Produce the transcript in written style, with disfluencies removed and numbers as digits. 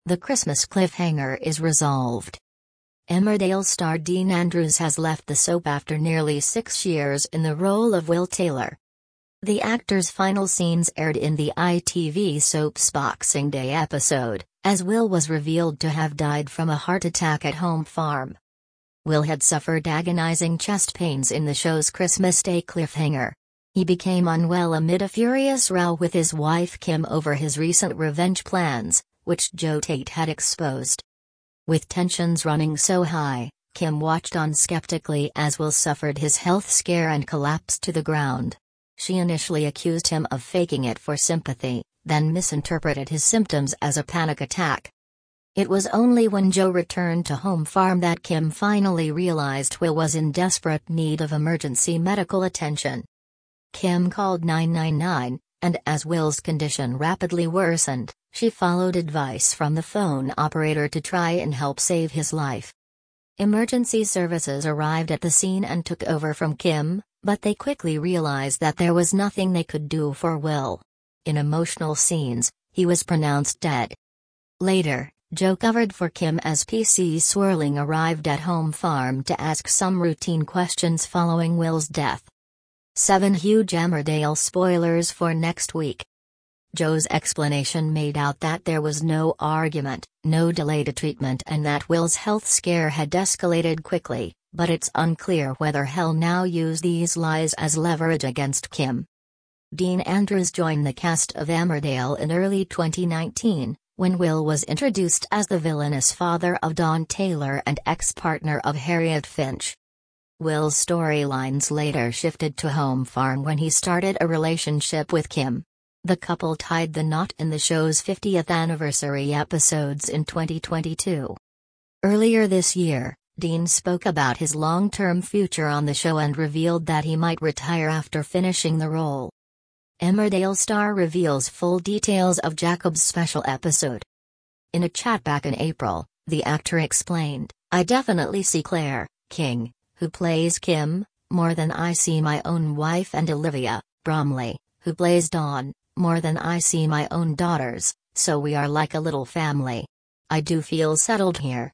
The Christmas cliffhanger is resolved. Emmerdale star Dean Andrews has left the soap after nearly 6 years in the role of Will Taylor. The actor's final scenes aired in the ITV soap's Boxing Day episode, as Will was revealed to have died from a heart attack at home farm. Will had suffered agonizing chest pains in the show's Christmas Day cliffhanger. He became unwell amid a furious row with his wife Kim over his recent revenge plans, which Joe Tate had exposed. With tensions running so high, Kim watched on skeptically as Will suffered his health scare and collapsed to the ground. She initially accused him of faking it for sympathy, then misinterpreted his symptoms as a panic attack. It was only when Joe returned to home farm that Kim finally realized Will was in desperate need of emergency medical attention. Kim called 999, and as Will's condition rapidly worsened, she followed advice from the phone operator to try and help save his life. Emergency services arrived at the scene and took over from Kim, but they quickly realized that there was nothing they could do for Will. In emotional scenes, he was pronounced dead. Later, Joe covered for Kim as PC Swirling arrived at home farm to ask some routine questions following Will's death. 7 huge Emmerdale spoilers for next week. Joe's explanation made out that there was no argument, no delay to treatment, and that Will's health scare had escalated quickly, but it's unclear whether he'll now use these lies as leverage against Kim. Dean Andrews joined the cast of Emmerdale in early 2019, when Will was introduced as the villainous father of Dawn Taylor and ex-partner of Harriet Finch. Will's storylines later shifted to home farm when he started a relationship with Kim. The couple tied the knot in the show's 50th anniversary episodes in 2022. Earlier this year, Dean spoke about his long-term future on the show and revealed that he might retire after finishing the role. Emmerdale star reveals full details of Jacob's special episode. In a chat back in April, the actor explained, "I definitely see Claire King, who plays Kim, more than I see my own wife, and Olivia Bromley, who plays Dawn, more than I see my own daughters, so we are like a little family. I do feel settled here."